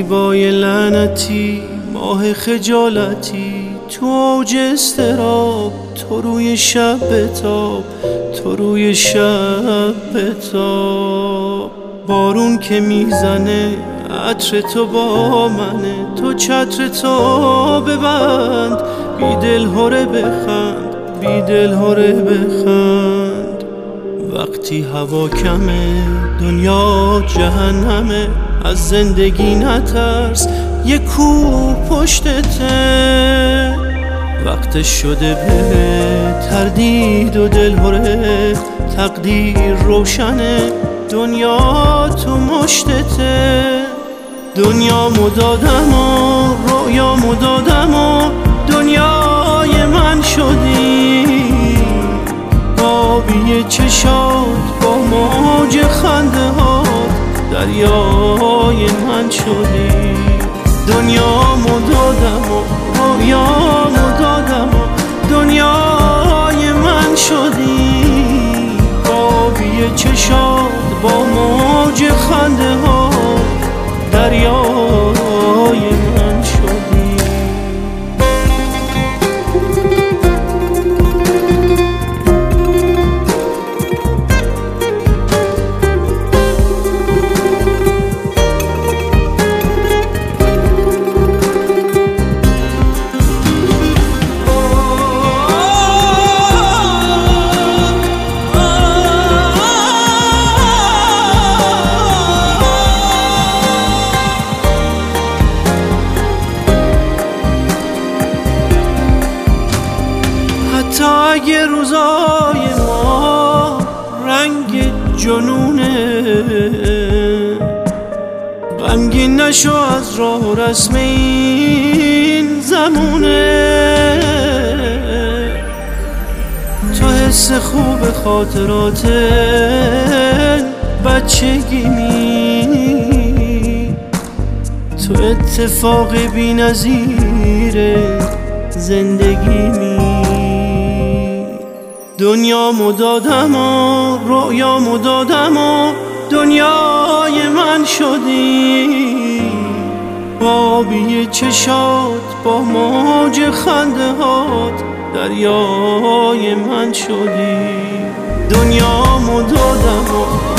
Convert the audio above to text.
زیبای لعنتی، ماه خجالتی، تو اوج اضطراب، تو روی شب بتاب، تو روی شب بتاب. بارون که میزنه عطر تو با منه، تو چتر تو ببند، بی دل هره بخند، بی دل هره بخند. وقتی هوا کمه دنیا جهنمه، از زندگی نترس یه کوه پشتته. وقتش شده به تردید و دل هره، تقدیر روشنه دنیا تو مشتته. دنیا مدادم و رویا مدادم و دنیای من شدی، آبی چشات با موج خنده هات دریای من شدی. دنیا مدادم و رویا مدادم و دنیای من شدی، آبی چشات با موج خنده هات دریای من شدی. تا اگه روزای ما رنگ جنونه، غمگین نشو از راه و رسم این زمونه. تو حس خوب خاطرات بچگی می، تو اتفاق بی نظیر زندگی می. دنیا مدادم و رویا مدادم و دنیای من شدی، آبی چشات با موج خنده هات دریای من شدی. دنیا مدادم و